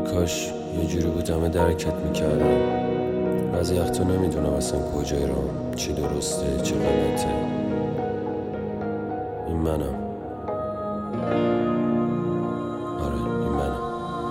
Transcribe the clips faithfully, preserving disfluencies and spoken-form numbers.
کاش یه جوری بودم درکت میکردم. بعضی وقتا نمیدونم اصلا کجای راه، چی درسته چی غلطه. این منم. آره این منم.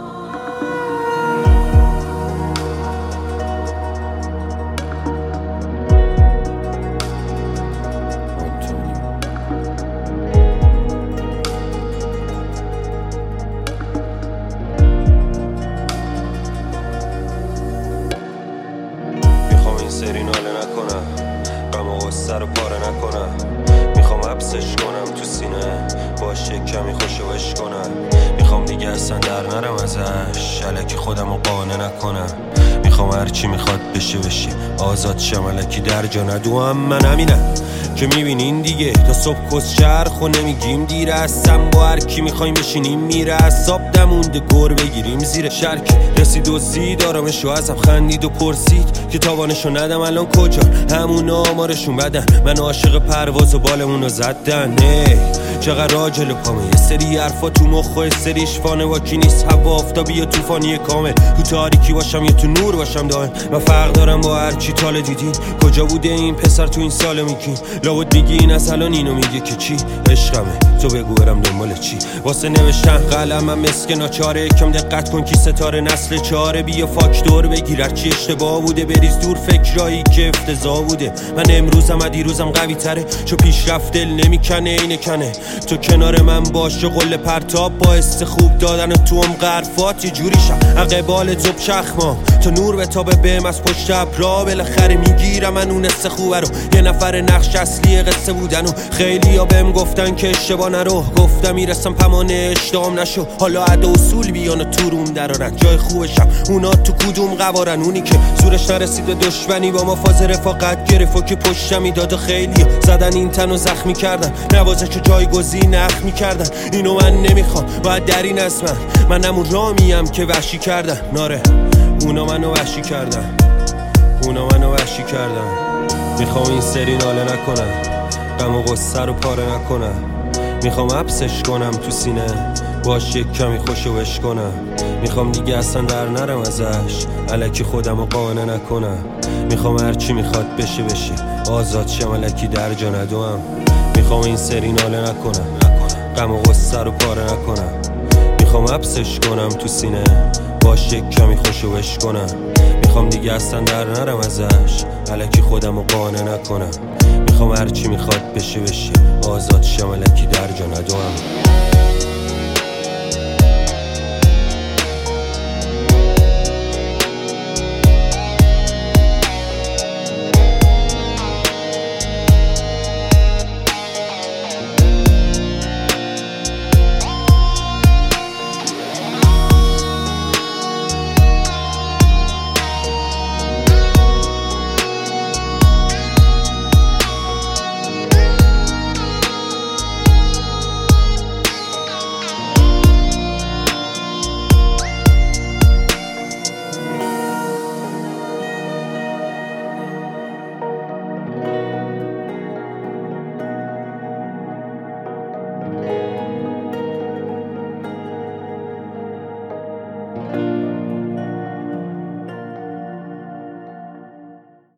سری ناله نکنم، غم و غصه رو پاره نکنم. میخوام حبسش کنم تو سینه، باشه کمی خوشوش کنم. میخوام دیگه اصلا در نرم ازش، الکی خودم رو قانع نکنم. میخوام هرچی میخواد بشه بشه، آزاد شم الکی در جا ندوام. من همینم که میبینین دیگه، تا صبح کس چرخ و نمیگیم دیره. هستم با هر کی میخوایم بشینیم میره، حساب دمونده گر بگیریم زیر شرک. رسید و زید آرامشو ازم خندید و پرسید که تاوانشو ندم الان کجا. همون آمارشون بدن، من عاشق پرواز و بالمونو زدن. هی چقدر راجل و پامه، یه سری حرفا تو مخ و یه سریش فانه. واکی نیست هوا آفتابی یا طوفانی کامل، تو تاریکی باشم یا تو نور باشم دائم. من فرق دارم با هر چی تاله دیدین. کجا بوده این پسر تو این سال میگین؟ لابد میگی این از الان اینو میگه که چی عشقمه، تو بگو برم دنبال چی. واسه نوشتن قلمم مسک ناچاره، یکم دقت کن کی ستاره نسل چاره. بیا فاکتور بگیر هرچی اشتباه بوده، بریز دور فکرایی که افتضاح بوده. من امروزم از دیروزم قوی تره، چو پیشرفت دل نمیکنه اینه کنه. تو کنار من باش قله پرتاب، باعث خوب دادن تو هم غرفات. یه جوری شم عقبال زب چخما، تو نور به تابه بهم از پشت ابرا. بالاخره میگیرم من اون است خوبه رو، یه نفر نقش اصلی قصه بودن. و خیلی ها بهم گفتن که اشتباه نرو، گفتم میرسم پمانه اشتام نشو. حالا عدا اصول بیان و تو روم درارن، جای خوبشم اونا تو کدوم قوارن. اونی که زورش نرسید به دشمنی با ما فاز رفاقت گرفت و که پشتم میداد. و خیلی زدن این تنو زخمی کردن، نوازش جایگزین نخ میکردن. اینو من نمیخوام، باید در این از من من همون رامیم که وحشی کردن. ناره اونا منو وحشی کردن، اونا منو وحشی کردن. میخوام این سری ناله نکنم، غم و غصه رو پاره نکنم. میخوام حبسش کنم تو سینه، باش یک کمی خوشوش کنم. میخوام دیگه اصلا در نرم ازش، الکی خودم رو قانع نکنم. میخوام هرچی میخواد بشه بشه، آزاد شم الکی در جا ندوام. میخوام این سری ناله نکنم، غم و غصه رو پاره نکنم. میخوام حبسش کنم تو سینه، باش یک کمی خوشوش کنم. میخوام دیگه اصلا در نرم ازش، الکی خودم رو قانع نکنم. میخوام هرچی میخواد بشه بشه، آزاد شم الکی در جا ندوام.